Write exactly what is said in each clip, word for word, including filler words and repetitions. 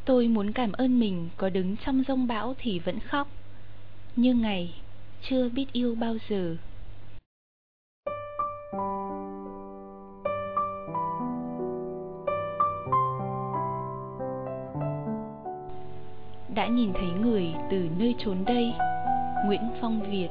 Tôi muốn cảm ơn mình có đứng trong giông bão thì vẫn khóc, như ngày chưa biết yêu bao giờ. Đã nhìn thấy người từ nơi chốn đây. Nguyễn Phong Việt.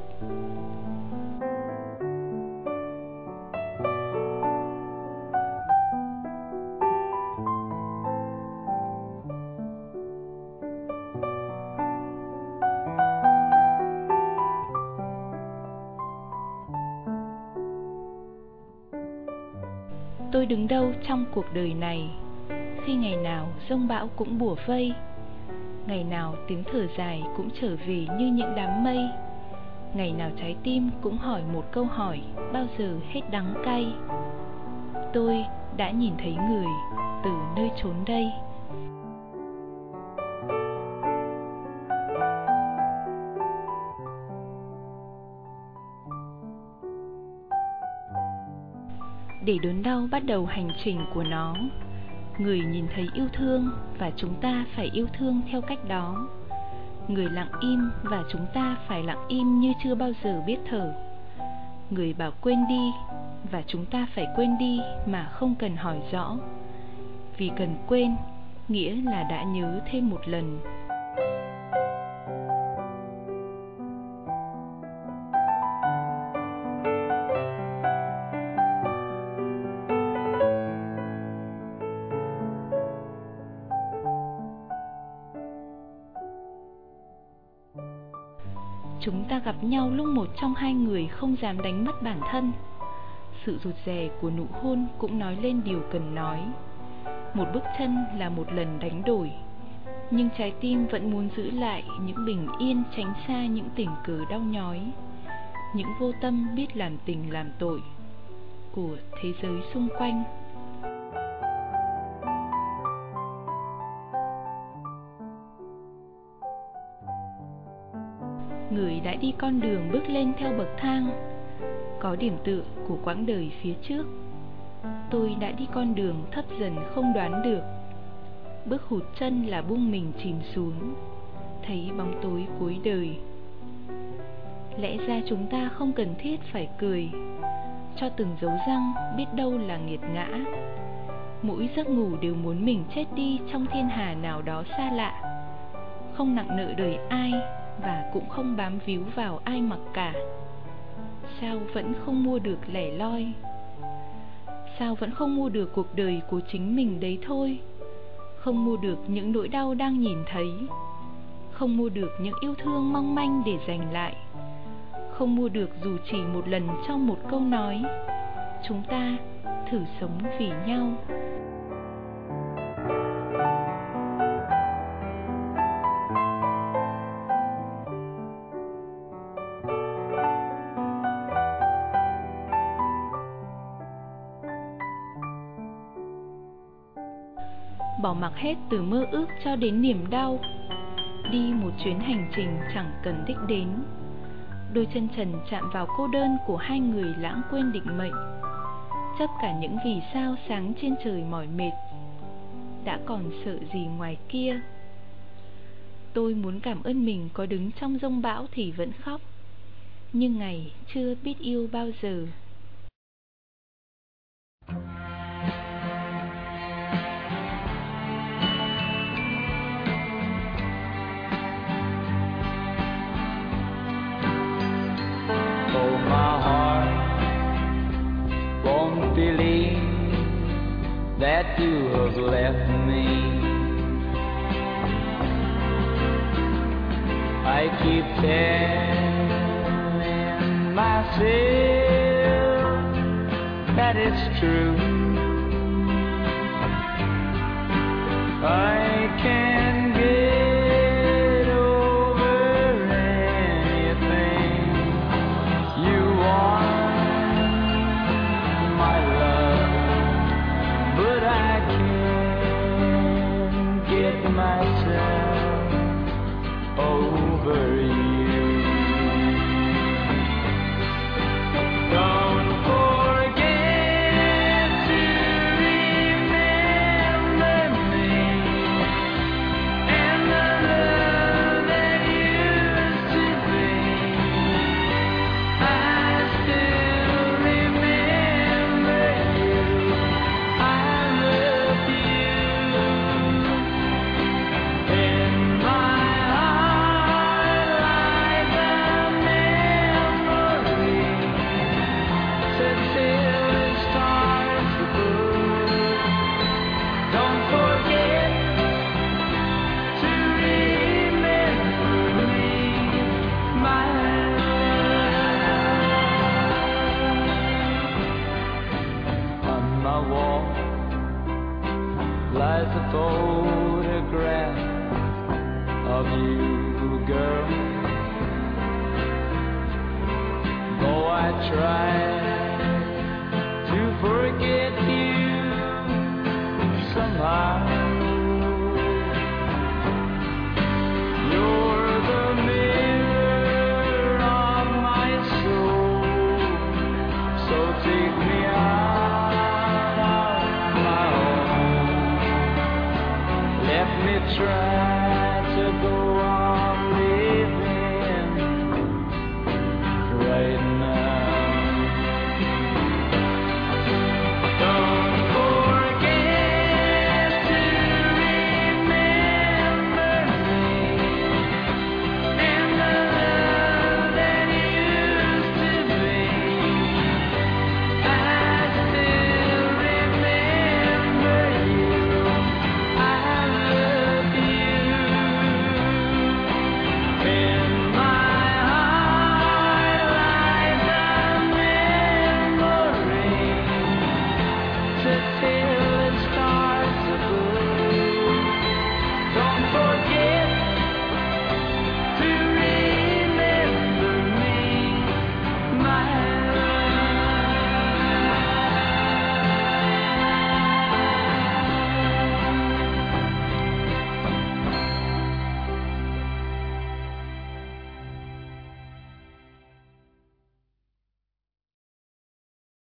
Tôi đứng đâu trong cuộc đời này khi ngày nào giông bão cũng bủa vây, ngày nào tiếng thở dài cũng trở về như những đám mây, ngày nào trái tim cũng hỏi một câu hỏi bao giờ hết đắng cay. Tôi đã nhìn thấy người từ nơi chốn đây. Để đớn đau bắt đầu hành trình của nó, người nhìn thấy yêu thương và chúng ta phải yêu thương theo cách đó. Người lặng im và chúng ta phải lặng im như chưa bao giờ biết thở. Người bảo quên đi và chúng ta phải quên đi mà không cần hỏi rõ. Vì cần quên nghĩa là đã nhớ thêm một lần. Chúng ta gặp nhau lúc một trong hai người không dám đánh mất bản thân. Sự rụt rè của nụ hôn cũng nói lên điều cần nói. Một bước chân là một lần đánh đổi, nhưng trái tim vẫn muốn giữ lại những bình yên, tránh xa những tình cờ đau nhói, những vô tâm biết làm tình làm tội của thế giới xung quanh. Người đã đi con đường bước lên theo bậc thang, có điểm tựa của quãng đời phía trước. Tôi đã đi con đường thấp dần không đoán được. Bước hụt chân là buông mình chìm xuống, thấy bóng tối cuối đời. Lẽ ra chúng ta không cần thiết phải cười, cho từng dấu răng biết đâu là nghiệt ngã. Mỗi giấc ngủ đều muốn mình chết đi trong thiên hà nào đó xa lạ, không nặng nợ đời ai và cũng không bám víu vào ai mặc cả. Sao vẫn không mua được lẻ loi? Sao vẫn không mua được cuộc đời của chính mình đấy thôi? Không mua được những nỗi đau đang nhìn thấy, không mua được những yêu thương mong manh để giành lại, không mua được dù chỉ một lần trong một câu nói. Chúng ta thử sống vì nhau. Bỏ mặc hết từ mơ ước cho đến niềm đau, đi một chuyến hành trình chẳng cần đích đến. Đôi chân trần chạm vào cô đơn của hai người lãng quên định mệnh, chấp cả những vì sao sáng trên trời mỏi mệt. Đã còn sợ gì ngoài kia? Tôi muốn cảm ơn mình có đứng trong giông bão thì vẫn khóc, như ngày chưa biết yêu bao giờ. Believe that you have left me. I keep telling myself that it's true. I can get over anything you want. Myself over you. Don't forget to remember me try to forget you somehow. You're the mirror of my soul, so take me out of my home. Let me try to go on living right